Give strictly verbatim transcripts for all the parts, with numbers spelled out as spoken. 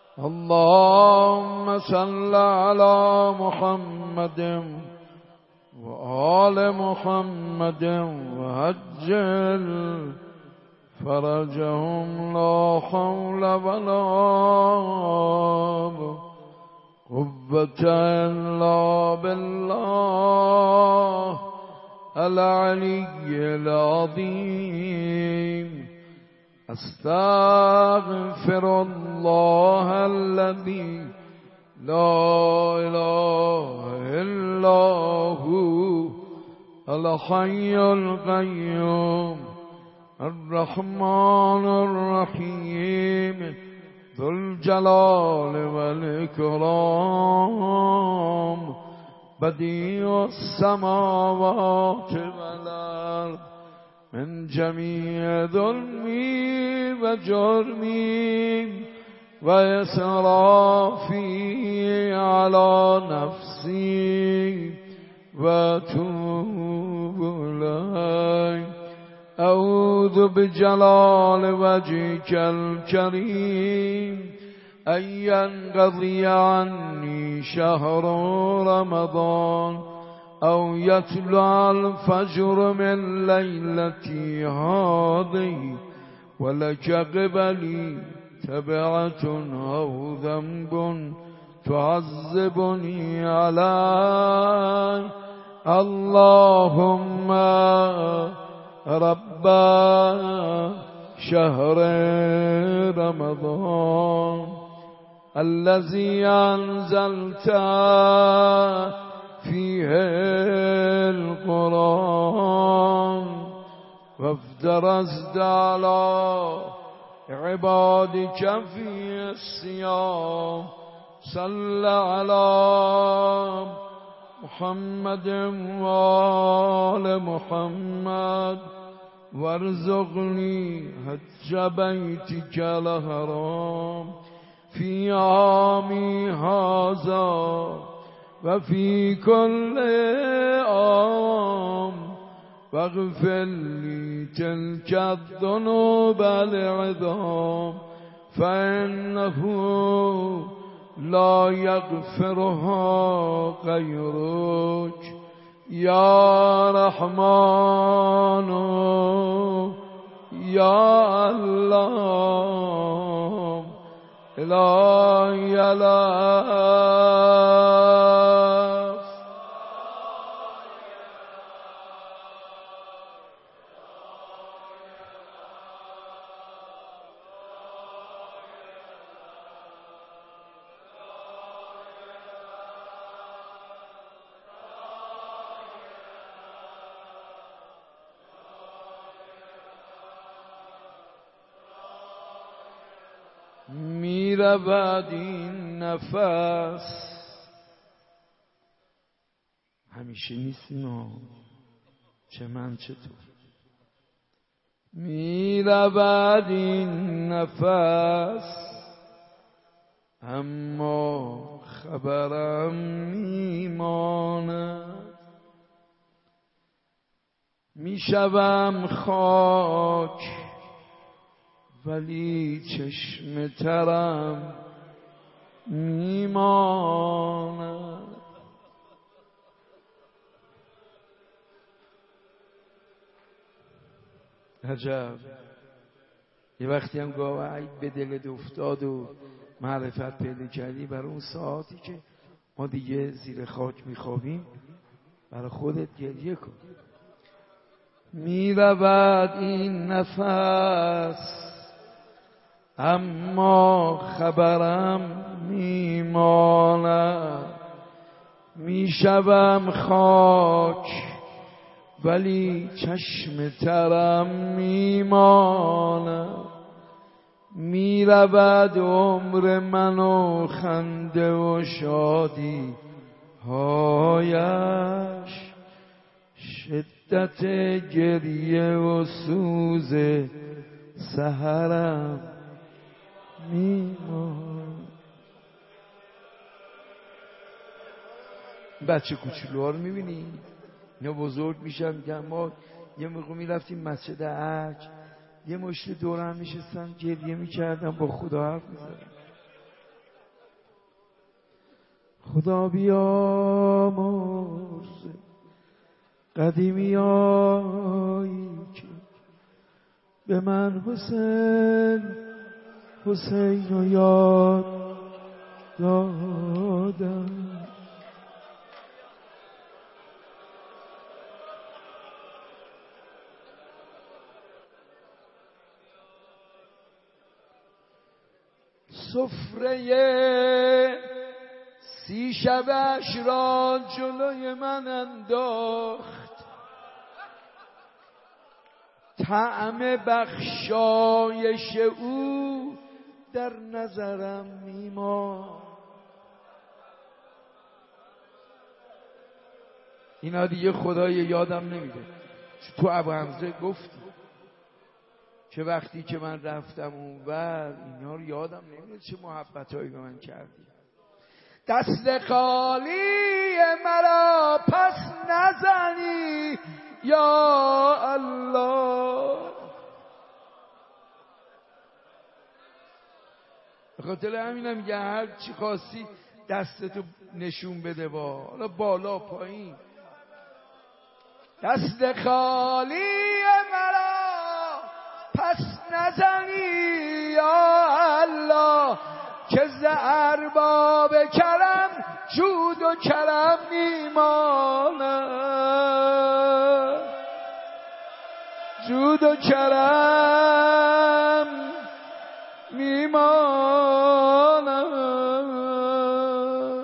اللهم صل على محمد وآل محمد وعجل فرجهم لا حول ولا قوة إلا بالله العلي العظيم. استغفر الله الذي لا إله إلا هو الحي القيوم الرحمن الرحيم ذو الجلال والإكرام بديع السماوات والأرض من جميع ظلمي وجرمي وإسرافي على نفسي وأتوب إليك. أعوذ بجلال وجهك الكريم أن ينقضي عني شهر رمضان أو يطلع الفجر من ليلتي هذه ولك قبلي تبعة أو ذنب تعذبني عليه. اللهم رب شهر رمضان الذي أنزلت فيه القرآن وافترضت على عبادك في الصيام صل على محمد وآل محمد وارزقني حج بيتك الحرام في عامي هذا وفي كل عام واغفر لي تلك الذنوب العظام فإنه لا يغفرها غيرك يا رحمن يا الله إلهي الله. میرود این نفس همیشه نیستیم چه من چه تو. میرود این نفس اما خبرم میماند. میشوم خاک ولی چشم ترم میماند. عجب یه وقتی هم گاهی به دلت افتاد و معرفت پیدا کردی برای اون ساعتی که ما دیگه زیر خاک میخوابیم برای خودت گریه کن. میرود این نفس اما خبرم میماند. میشوم خاک ولی چشم ترم میماند. میرود عمر من و خنده و شادی هایش شدت گریه و سوز سحرم میمان. بچه کوچولوها رو میبینی اینا بزرگ میشن میگن ما یه موقع میرفتیم مسجد حج یه مشت دورم میشستن گریه میکردن با خدا حرف میزدن. خدا بیامرز قدیمیایی که به من حسین حسین رو یاد دادم. سفره سی شبش را جلوی من انداخت، طعم بخشایش او در نظرم میمان. اینا دیگه خدای یادم نمیده. تو ابو حمزه گفتی که وقتی که من رفتم اونور اینا رو یادم نمیاد چه محبتایی به من کردی. دست خالی مرا پس نزنی یا الله. به خاطر همینم میگه هر چی خواستی دستتو نشون بده، با حالا بالا پایین. دست خالی مرا پس نزنی یا الله، که ز ارباب کرم جود و کرم میماند، جود و کرم میماند.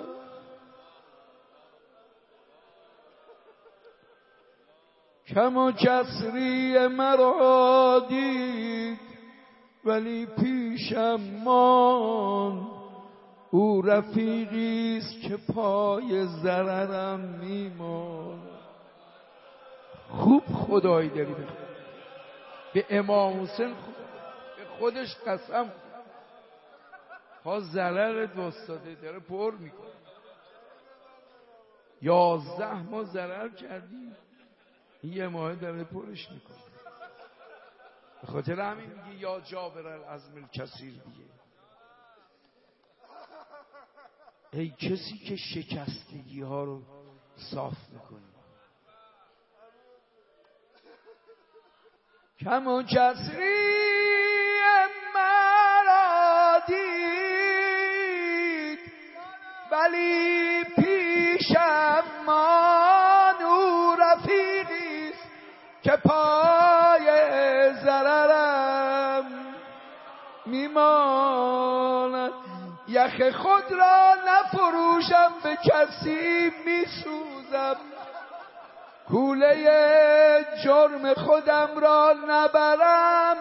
کم و کسری مرا دید ولی پیشم مان، او رفیقیست که پای ضررم میمان. خوب خدایی داری بخواد. به امام حسین خود به خودش قسم پا ضررت وستاده داره پر میکنه. یازده ما ضرر کردیم، این یه ماه داره پرش میکنه. به خاطر همین میگه یا جابر العزم الکثیر دیگه. ای کسی که شکستگی ها رو صاف میکنی. کم و کسری مرا دید ولی پیشم مان، او رفیقیست که پای ضررم میماند. یخ خود را نفروشم به کسی میسوزم، کوله جرم خودم را نبرم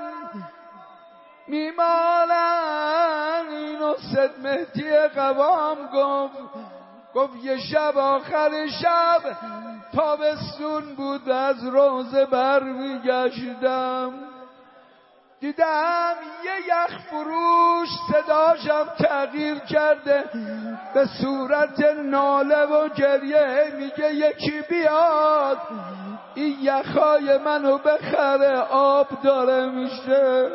میمانم. اینو سید مهدی قوام گفت، گفت یه شب آخر شب تابستون بود، از روزه بر میگشتم دیدم یه یخ فروش صداشم تغییر کرده به صورت ناله و گریه، میگه یکی بیاد این یخای منو بخره آب داره میشه.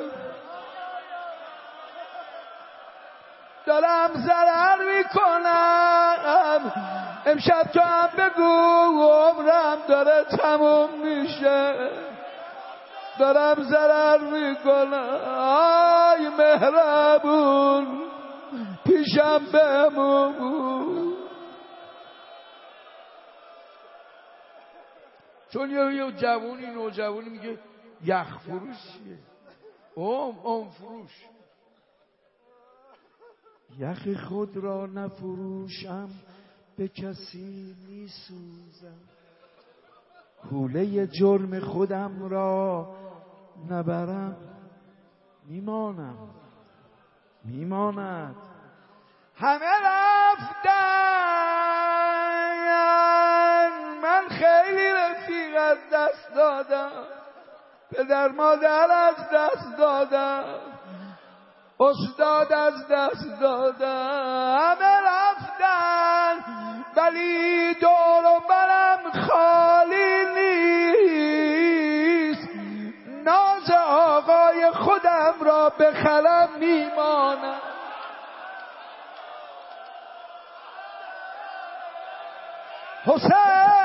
دارم ضرر میکنم، امشب تو هم بگو عمرم داره تموم میشه. دارم ضرر میکنم، آی مهربون پیشم بمون. چون یه جوونی نوجوانی میگه یخ فروش چیه؟ اوم اوم فروش. یخ خود را نفروشم به کسی میسوزم، کوله جرم خودم را نبرم میمانم میماند. همه رفتن، من خیلی رفیق از دست دادم، پدر مادر از دست دادم، استاد از دست دادم. همه رفتن ولی دور و برم خالی نیست، ناز آقای خودم را بخرم میمانم. حسین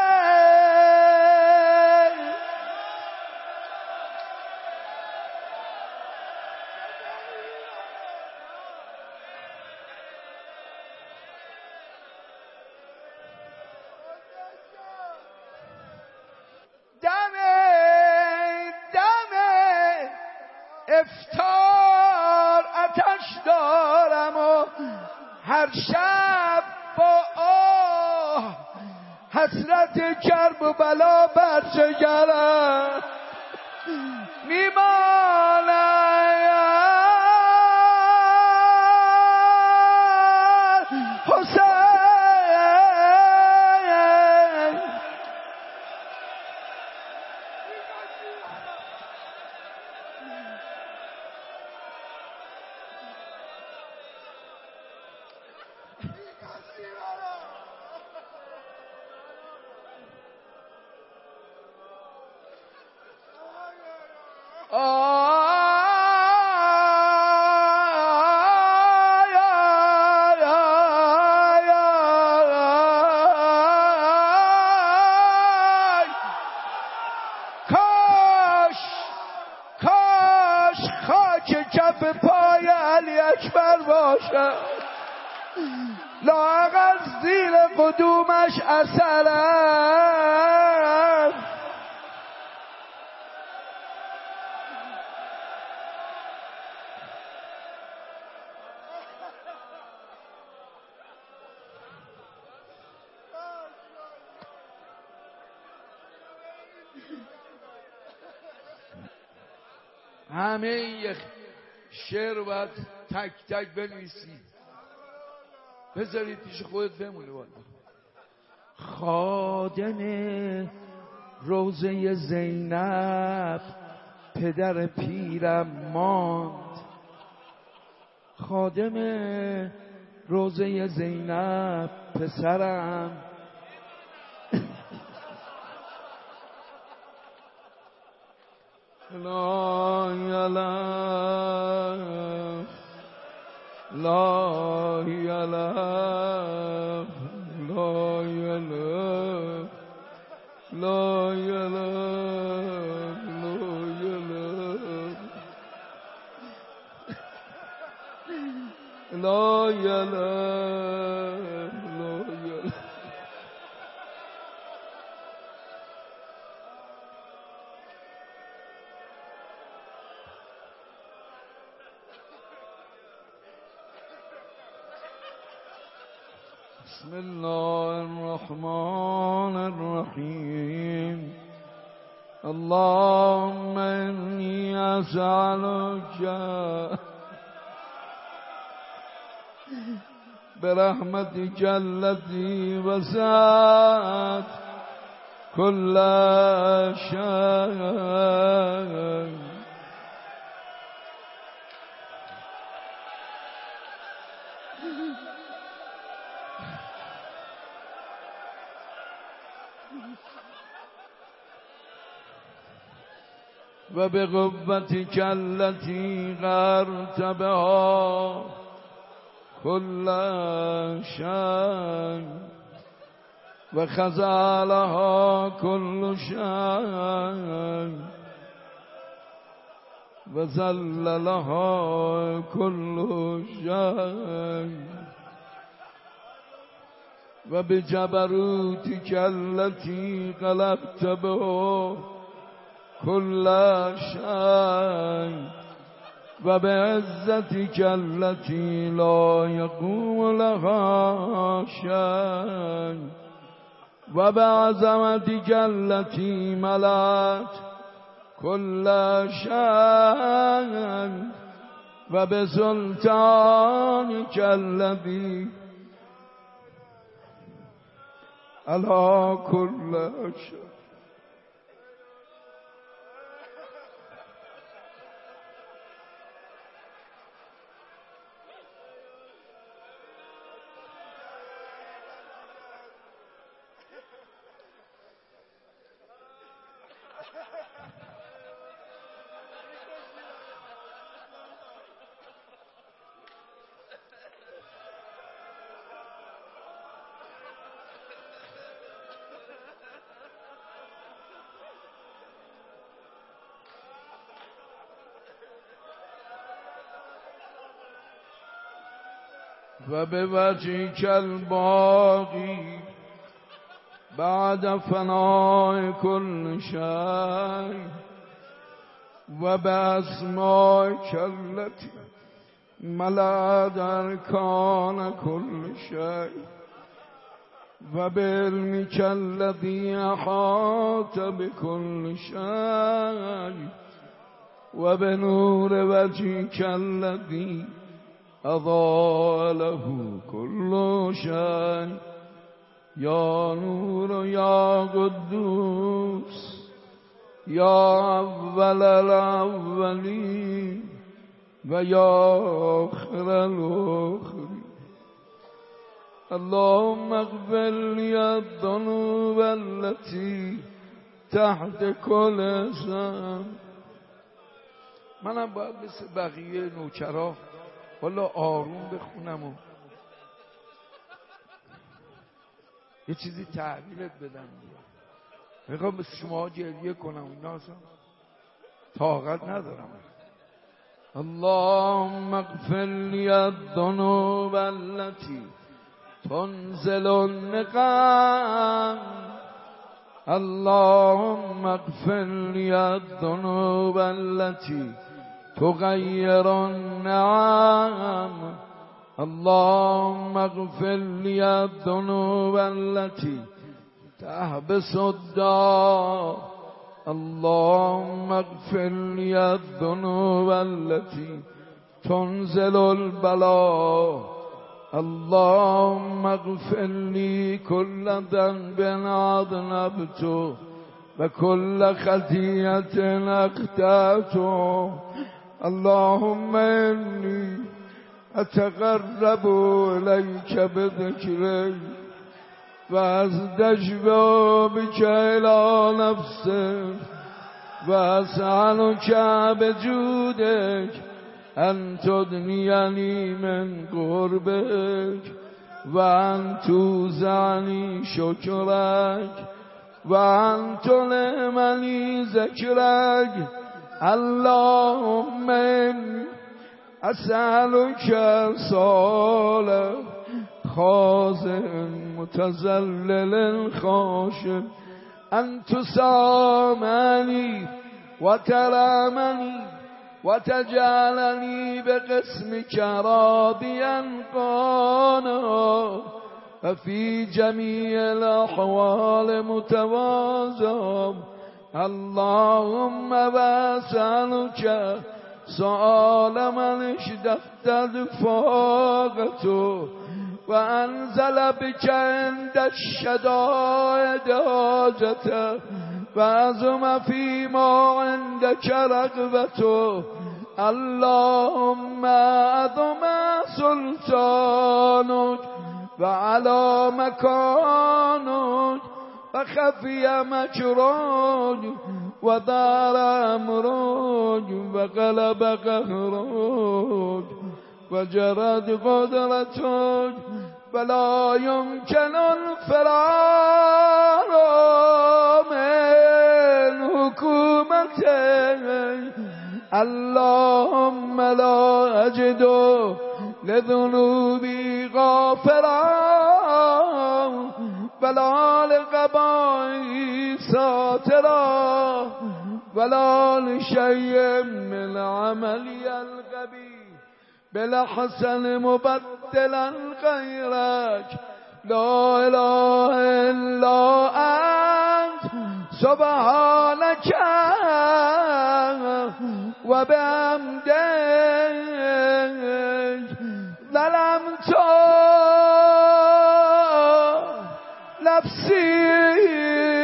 افطار آتش دارم و هر شب با آه حسرت کرب و بلا بر جگرم میماند حسین. کاش کاش خاک کف پای علی اکبر باشم، لااقل زیر قدومش اثرم. همه یک شعر رو باید تک تک بنویسید، بذارید پیش خودت بمونه. والا خادم روضه زینب پدر پیرم ماند، خادم روضه زینب پسرم لا یلف لا یلف لا یلف لا یلف لا یلف لا یلف لا یلف. بسم الله الرحمن الرحیم. اللهم انی اسألک برحمتک التي وسعت كل شيء و به قوتک التي قهرت بها كل شيء و خزالها كل شيء و زللها كل شيء و بجبروتک التي غلبت به كل شيء و بعزتك التي لا يقوم لها شيء و بعظمتك التي ملأت كل شيء و بسلطانك الذي على كل شيء. و به وجهک الباقی بعد فناء كل شيء و به اسمائک التي ملأت ارکان كل شيء و به علمک الذی احاط بكل شيء و به نور وجهک الذی اضاء له كل شيء یا نور یا قدوس یا اول الاولین و یا آخر الاخرین اللهم اغفر لی الذنوب التي تحت كل اسم. منم باید مثل بقیه نوکرا والا آروم بخونم و یه چیزی تحویلت بدم. میخوام به شما گریه کنم اینا اصلا طاقت ندارم. اللهم اغفر لی الذنوب التي تنزل النقم. اللهم اغفر لی الذنوب التي تغير النعم. اللهم اغفر لي الذنوب التي تحبس الدار. اللهم اغفر لي الذنوب التي تنزل البلاء. اللهم اغفر لي كل ذنب أذنبته وكل خطيئة أخطأته. اللهم إني أتقرب إليك بذكري وأستشفع بك إلى نفسك وأسألك بجودك أن تدنيني من قربك وأن توزعني شكرك وأن تلهمني ذكرك. اللهم إني أسألك صالح خاضع متذلل خاشع أن تسامحني وترحمني وتجعلني بقسمك راضيا قانا وفي جميع الأحوال متواضعا. اللهم وأسألك سؤال من اشتدت فاقته وأنزل بك عند الشدائد حاجته وعزم فيما عندك رغبته. اللهم عظم سلطانك وعلى مكانك وخفي مكرك ودار أمرك وغلب قهرك وجرت قدرتك ولا يمكن الفرار من حكومتك. اللهم لا أجد لذنوبي غافرا ولا لقبائي ساترا ولا لشيء من عملي القبيح بالحسن مبدلا غيرك. لا إله إلا أنت سبحانك وبحمدك ظلمت نفسي.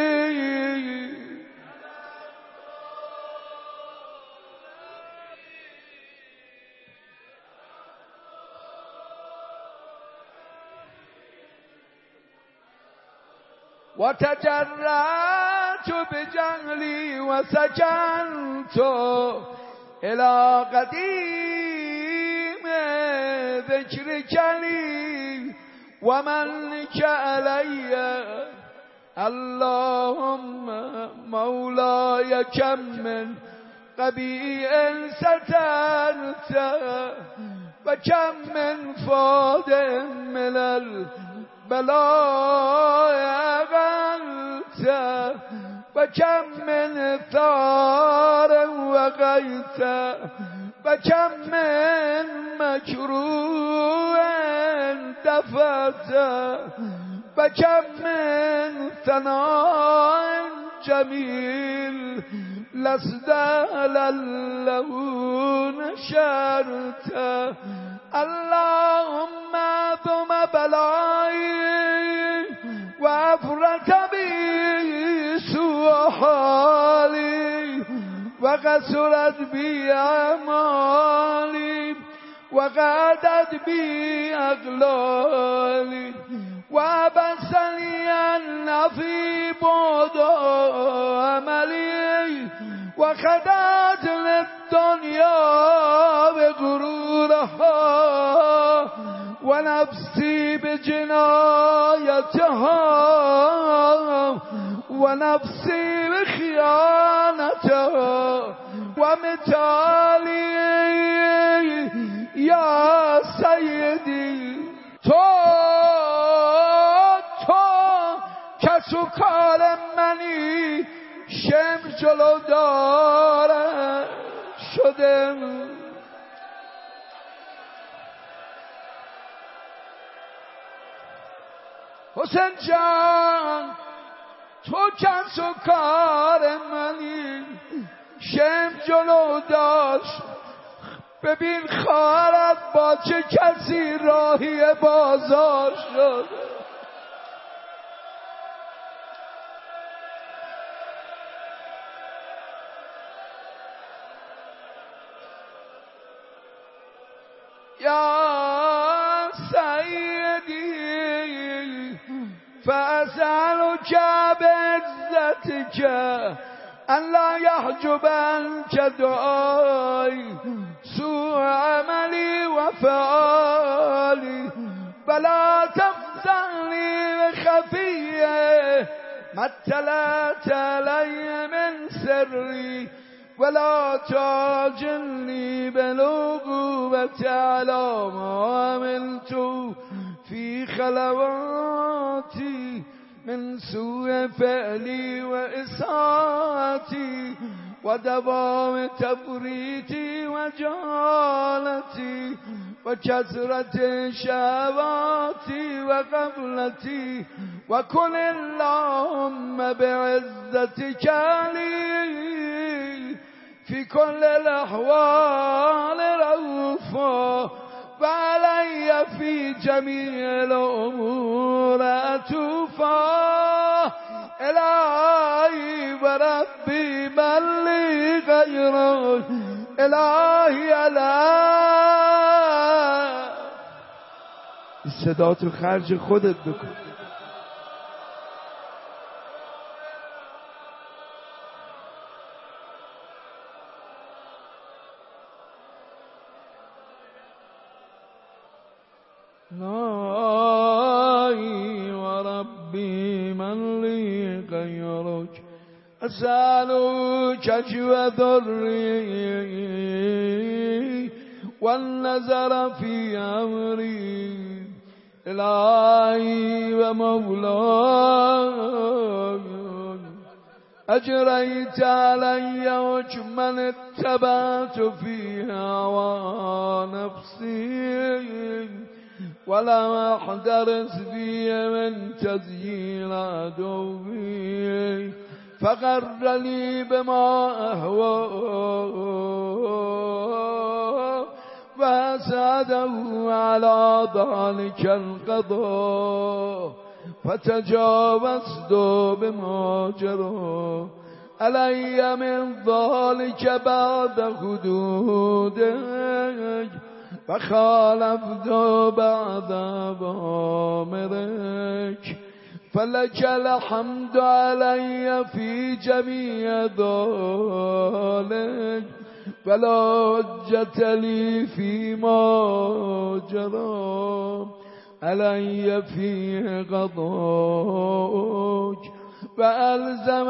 وتجرأت بجهلي وسكنت إلى قديم ذكرك لي ومنك علي. اللهم مولاي كم من قبيح سترت و کم من فاد من البلاء اقلت و کم من ثار وقیت و کم من مکروه دفعت و کم من ثناء جمیل لست له نشرت اللهم ثم بلایی و افرت بی سوء حالی و قصرت بی اعمالی و قعدت بی اغلالی و بسنی النفی بعد عملی و خدعت للدنیا بغرورها و نفسی بجنایتها و نفسی بخیانتها و متالی یا سیدی تو تو کس و کار منی شم جلو داره شده حسین جان تو کس و کار منی شم جلو داشت ببین خواهرت با چه کسی راهی بازار شد یا سیدی فاسألک بعزتک ان لا یحجبنک دعای سوء عملی و فعالی ولا تفضلنی بخفیه ما اطلعت علی من سری ولا تعجلني بالعقوبة على ما عملت في خلواتي من سوء فعلي وإساءتي ودوام تفريطي وجهالتي وكثرة شهواتي وغفلتي وكن اللهم بعزتك لي في كل الأحوال رؤوفا وعلي في جميع الأمور عطوفا إلهي وربي من لي غيرك إلهي على صدا تو خرج خودت بکن إلهي وربي من لي غيرك أسألك جوا ذري والنظر في أمري إلهي ومولاي أجريت علي وجمن اتبعت في هوى نفسي ولم أحترس في من تزيين عدوي فغرني بما أهوى وأسعده على ذلك القضاء فتجاوزت بما جرى علي من ذلك بعد حدودك فخالفت بعد أوامرك فلك الحمد علي في جميع ذلك فلا حجة لي فيما جرى علي فيه قضاءك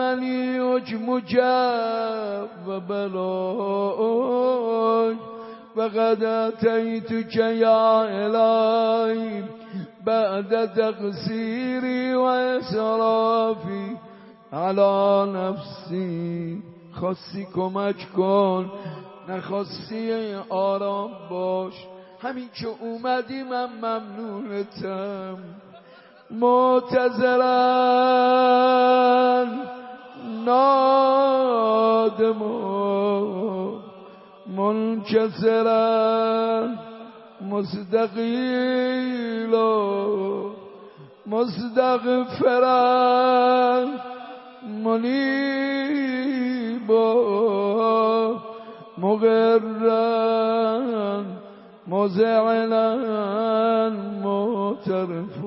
وألزمني حكمك وبلاءك فقد أتيتك يا إلهي بعد تقصيري وإسرافي على نفسی. خواستی کمک کن، نخواستی آرام باش. همین که اومدی من ممنونتم. معتذرن نادم منکسرن مستقیل مستغفرن منیب مغرن مزعلا معترف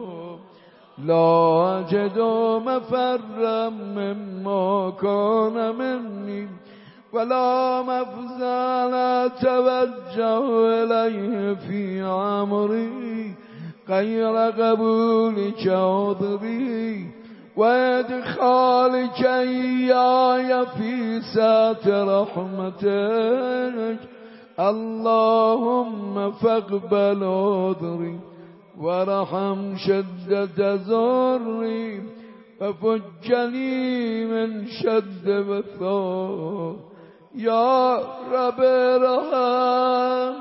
لا أجد مفرا مما كان مني ولا مفزع أتوجه إليه في عمري غير قبولك عذري وإدخالك إياي في سعة رحمتك. اللهم فاقبل عذري ورحم شدة ضري وفجني من شد بثار. يا رب ارحم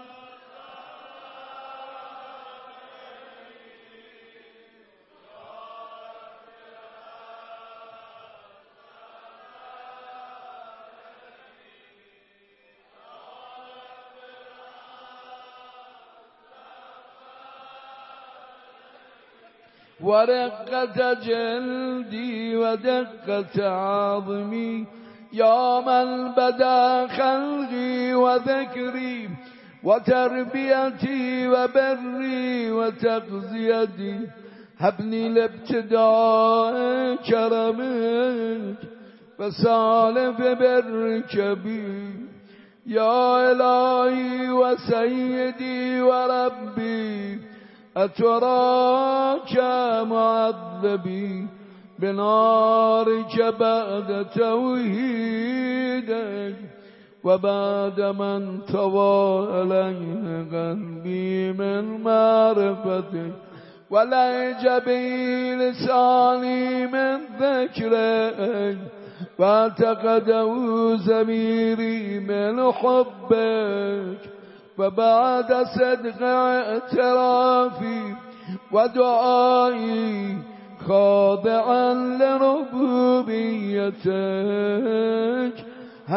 ورقة جلدي ودقة عظمي يا من بدا خلقي وذكري وتربيتي وبري وتغذيتي. هبني لابتداء كرمك فسالف برك بي يا إلهي وسيدي وربي. أتراك معذبي بنارك بعد توحيدك وبعد من طوى عليه قلبي من معرفتك ولهج بي لساني من ذكرك واعتقده ضميري من حبك. وبعد صدق اعترافي ودعائي خاضعا لربوبيتك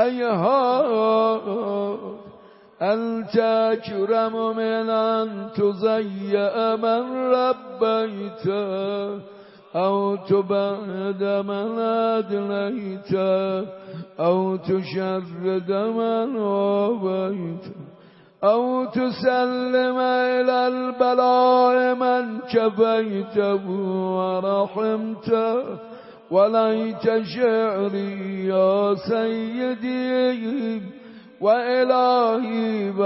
هيهات أنت أكرم من أن تضيع من ربيت أو تبعد من أدليت أو تشرد من وابيت أو تسلم إلى البلاء من كفيته ورحمته. وليت شعري يا سيدي وإلهي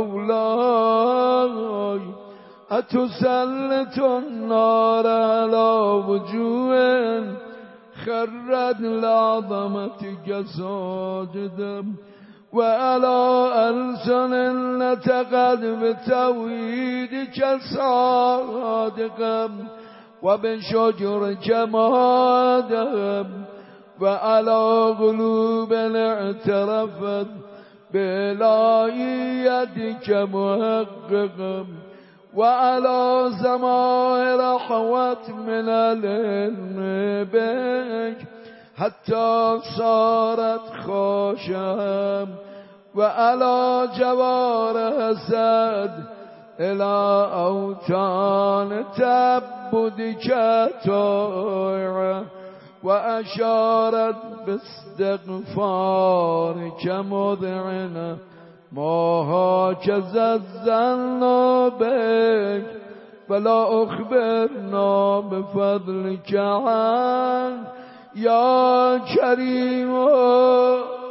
ومولاي أتسلط النار على وجوه خرت لعظمتك ساجدا وعلى ألسن نطقت بتوحيدك صادقا وبشجر جمادهم وعلى قلوب اعترفت بإلهيتك محققا وعلى زمائر حوت من العلم بك حتى صارت خاشعا وعلى جوار سد إلى أوتان تعبدك طائعة وأشارت باستغفارك مذعنة ما هكذا الظن بك فلا أخبرنا بفضلك عنك يا كريم